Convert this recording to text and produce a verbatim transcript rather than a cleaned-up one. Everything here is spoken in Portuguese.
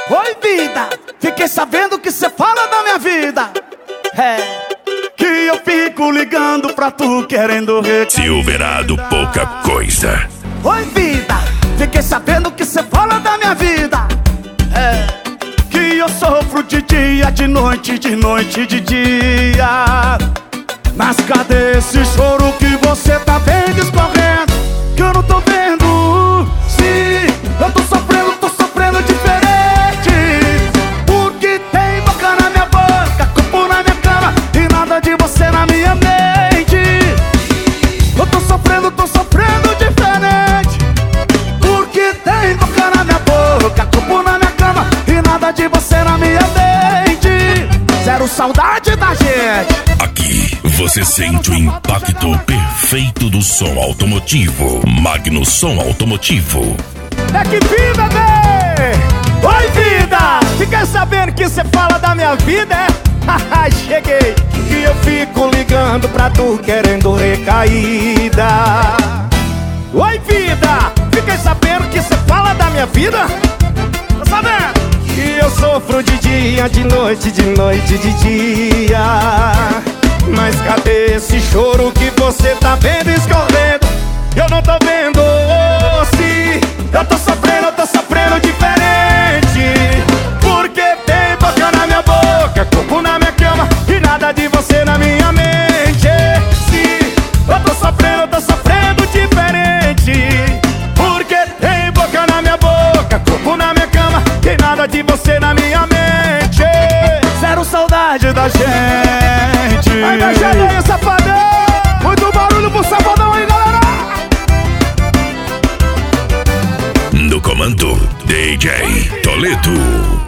Oi, vida, fiquei sabendo que cê fala da minha vida. É, que eu fico ligando pra tu querendo recaída. Silverado, pouca coisa. Oi, vida, fiquei sabendo que cê fala da minha vida. É, que eu sofro de dia, de noite, de noite, de dia. Mas cadê esse choro que você tá vendo escorrendo? Que eu não tô vendo. Sim, eu tô sofrendo, tô sofrendo diferente. Porque tem boca na minha boca, corpo na minha cama e nada de você na minha mente. Eu tô sofrendo, tô sofrendo diferente. Porque tem boca na minha boca, corpo na minha cama e nada de você na minha mente. Zero saudade da gente. Aqui você sente o impacto perfeito do som automotivo. Magno Som Automotivo. É que vida, bebê! Oi, vida! Fiquei sabendo que cê fala da minha vida, é? Haha, cheguei! Que eu fico ligando pra tu querendo recaída. Oi, vida! Fiquei sabendo que cê fala da minha vida? Tá sabendo? Que eu sofro de dia, de noite, de noite, de dia. Mas cadê esse choro que você tá vendo escorrendo? Eu não tô vendo. Se eu tô sofrendo, eu tô sofrendo diferente. Porque tem boca na minha boca, corpo na minha cama e nada de você na minha mente. Se eu tô sofrendo, eu tô sofrendo diferente. Porque tem boca na minha boca, corpo na minha cama e nada de você na minha mente. Zero saudade da gente. Aí, da gente aí, safadão. Muito barulho pro safadão aí, galera. No comando, D J Toledo.